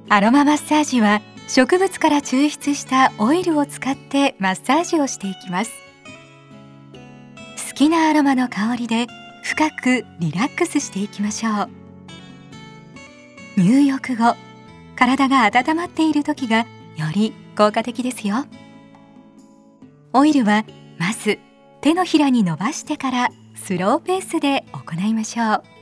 アロママッサージは植物から抽出したオイルを使ってマッサージをしていきます。好きなアロマの香りで深くリラックスしていきましょう。入浴後、体が温まっている時がより効果的ですよ。オイルはまず手のひらに伸ばしてからスローペースで行いましょう。